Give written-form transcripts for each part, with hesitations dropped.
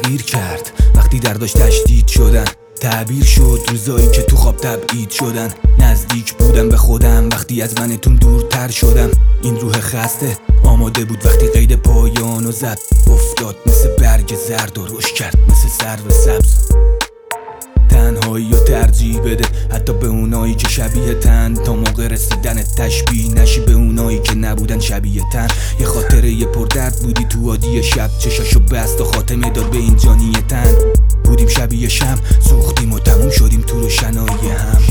تغییر کرد وقتی درداش تشدید شدن. تعبیر شد روزایی که تو خواب تبعید شدن. نزدیک بودم به خودم وقتی از منتون دورتر شدم. این روح خسته آماده بود وقتی قید پایانو زد. افتاد مثل برگ زرد و رشد کرد مثل سرو سبز. تنهایی و ترجیح بده حتی به اونایی که شبیه تن، تا موقع رسیدن تشبیه نشی به اونایی که نبودن شبیه تن. یه خاطره پردرد بودی تو وادی شب، چشاشو بست و خاتمه داد به این جانی تن. بودیم شبیه شم، سوختیم و تموم شدیم تو روشنایی هم.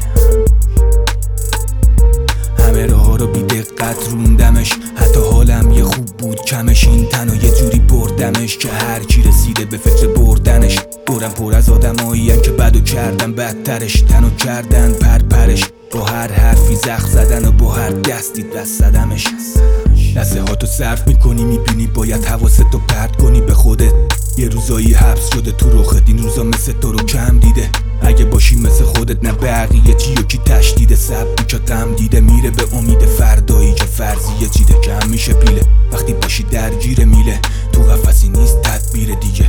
همه راه رو بی دقت روندمش، حتی حالم یه خوب بود کمش. این تنها یه جوری بردمش که هر کی رسیده به فکر بردنش. دورم پر از آدمایین که بدو کردن بدترش، تنو کردن پرپرش. با هر حرفی زخم زدن و با هر دستی دست زدمش. لحظه هاتو صرف میکنی میبینی باید حواستو پرت کنی به خودت. یه روزایی حبس شده تو رخت، این روزا مثل تو رو کم دیده. اگه باشی مثل خودت نه بقیه چی و کی تشدید سبکی که غم دیده. میره به امید فردایی که فرضیه چیده کم میشه پیله. وقتی باشی درگیر میله تو قفسی نیست تدبیر دیگه.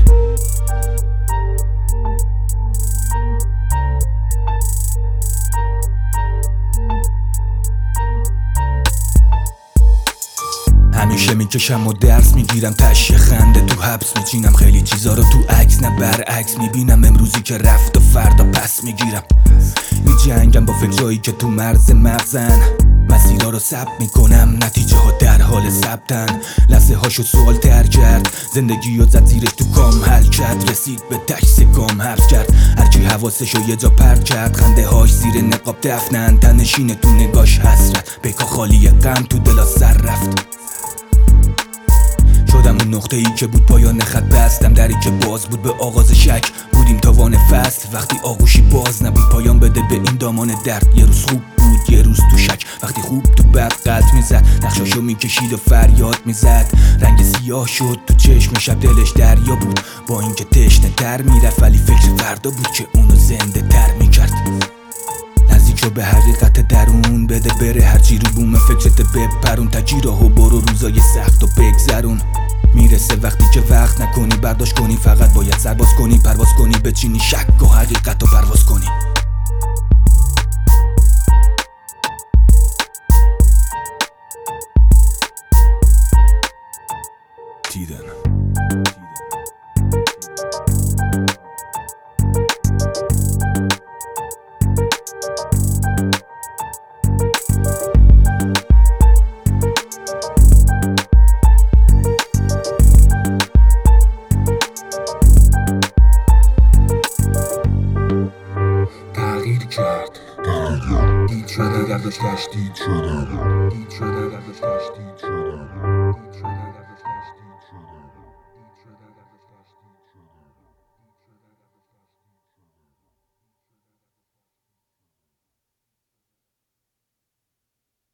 همیشه میکشم و درس میگیرم، تشیه خنده تو حبس میچینم. خیلی چیزا رو تو عکس نه برعکس میبینم. امروزی که رفت و فردا پس میگیرم. میجنگم با فکرایی که تو مرز مغزن. مسیرها رو ثبت میکنم، نتیجه ها در حال ثبتن. لحظه هاشو سوال تر کرد، زندگی و زد زیرش تو کام حل کرد. رسید به تشت کام حبس کرد، هرچی حواسشو یه جا پرد کرد. خنده هاش زیر نقاب دفنن، تنشینه تو نگاش حسرت. بکا خالی غم تو دلا سر رفت. شدم اون نقطه ای که بود پایان خط، بستم دری که باز بود به آغاز شک. بودیم تاوان فصل وقتی آغوشی باز نبود پایان بده به این دامان درد. یه روز خوب بود یه روز تو شک، وقتی خوب تو بد قلط میزد. نقشاشو میکشید و فریاد میزد. رنگ سیاه شد تو چشم شب، دلش دریا بود با اینکه تشنه تر میرفت. ولی فکر فردا بود که اونو زنده تر میکرد. نزدیک رو به حقیقت درون بده، بره هرچی رو بوم فکرت بپرون. تجیراهو برو روزای سخت و بگذرون. میرسه وقتی که وقت نکنی برداشت کنی، فقط باید سرباز کنی پرواز کنی. بچینی شک و حقیقت و پرواز کنی. دیدن تغییر کرد، دید شده درداش تشدید شدن.